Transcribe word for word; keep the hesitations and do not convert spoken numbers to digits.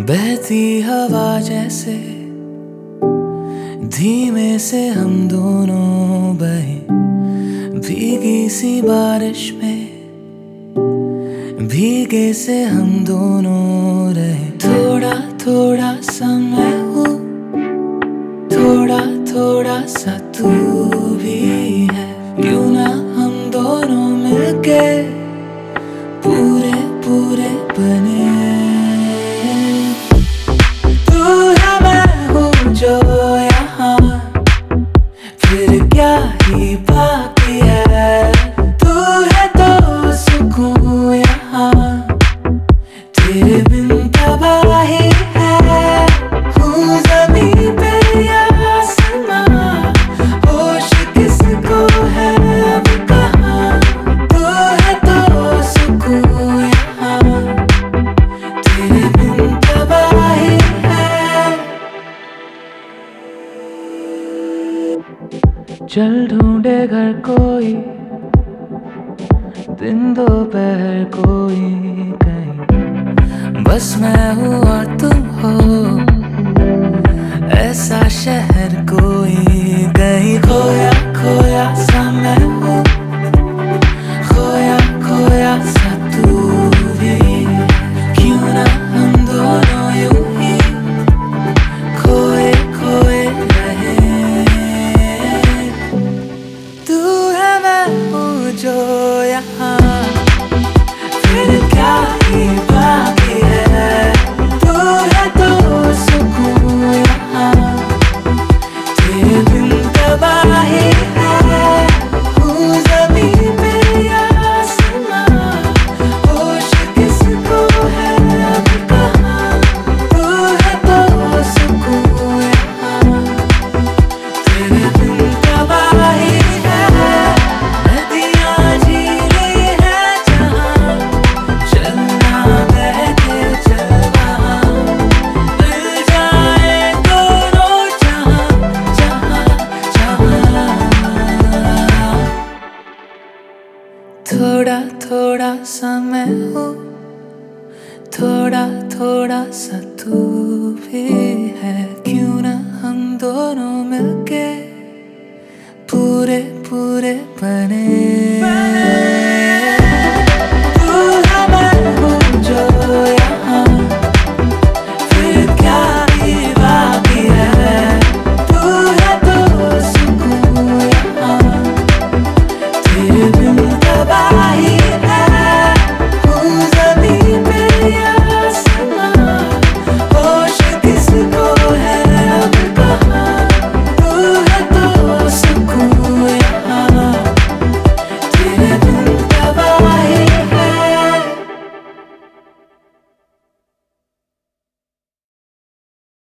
बहती हवा जैसे धीमे से हम दोनों बहे, भीगी सी बारिश में भीगे से हम दोनों रहे। थोड़ा थोड़ा सा मैं हूँ, थोड़ा थोड़ा सा तू भी है। क्यों ना हम दोनों मिलके पूरे पूरे बने। तू है मैं हूँ जो यहाँ, फिर क्या ही बाकी है। तू है तो सुकून यहाँ, तेरे बिन तबाही है। हूँ ज़मीं पे या आसमां, होश किसको है अब कहाँ। तू है तो सुकून यहाँ, तेरे बिन तबाही है। चल ढूंढे घर कोई, दिन दोपहर कोई कहीं, बस मैं हूँ और तुम हो। ऐसा शहर कोई कहीं, खोया खोया सा मैं हूँ, खोया खोया सा तू भी। क्यों ना हम दोनों यूं ही खोए खोए रहे। तू है मैं हूँ जो यहाँ, फिर क्या ही बाकी है। तू है तो सुकून यहाँ, तेरे बिन तबाही है। हूँ ज़मीं पे या आसमां, होश किसको है अब कहाँ। तू है तो सुकून यहाँ, तेरे बिन तबाही है। नदियाँ झीलें हैं जहाँ, चलना बह के चल वहाँ। मिल जाए दोनों जहाँ जहाँ जहाँ। थोड़ा थोड़ा सा मैं हूँ, थोड़ा थोड़ा सा तू भी है। क्यों ना हम दोनों मिलके पूरे पूरे बने।